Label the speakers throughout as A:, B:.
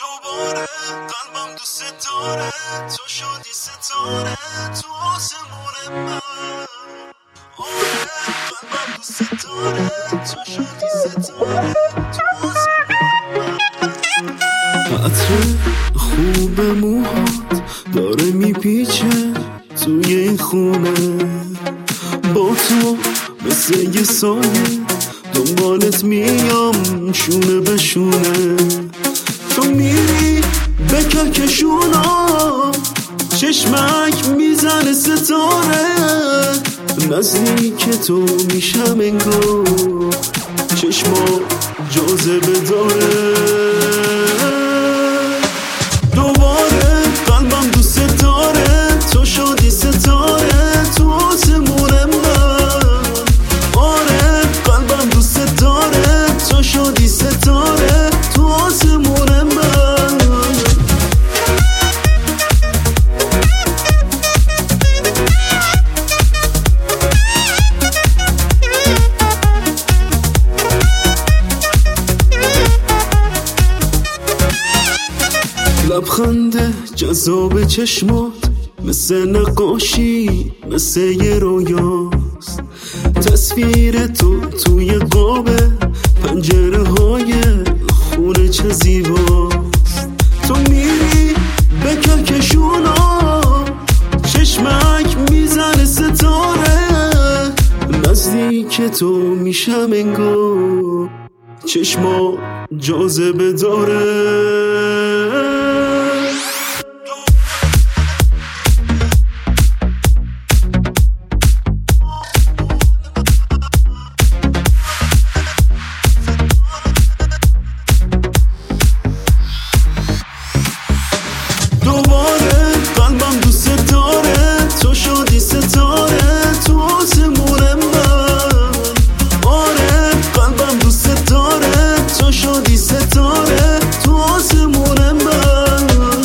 A: دوباره قلبم دوست داره، تو شدی ستاره تو آسمون من. آره قلبم دوست داره، تو شدی ستاره تو آسمون من. عطر خوب موهات داره میپیچه توی این خونه، با تو مثل یه سایه دنبالت میام شونه به شونه. تو میری به کهکشونا، چشمک میزنه ستاره، نزدیک تو میشم انگار چشما جاذبه داره. دوباره قلبم دوست داره، تو شدی ستاره تو آسمون من. آره قلبم دوست داره، تو شدی ستاره تو آسمون من. لبخند جذاب چشمات مثل نقاشی، مثل یه رویاست. تصویر تو توی قاب پنجره های خونه چه زیباست. تو میری به کهکشونا، چشمک میزنه ستاره، نزدیک تو میشم انگار چشما جاذبه داره. دوباره قلبم دوست داره، تو شدی ستاره تو آسمون من. آره قلبم دوست داره، تو شدی ستاره تو آسمون من.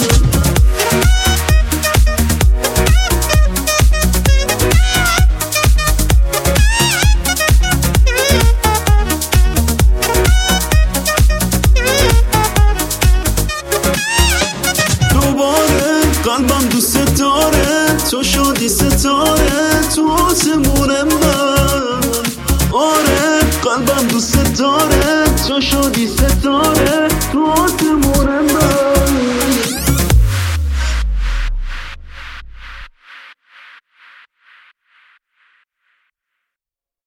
A: دوباره قلبم دوست داره، تو شدی ستاره تو آسمون من. آره قلبم دوست داره، تو شدی ستاره تو آسمون من.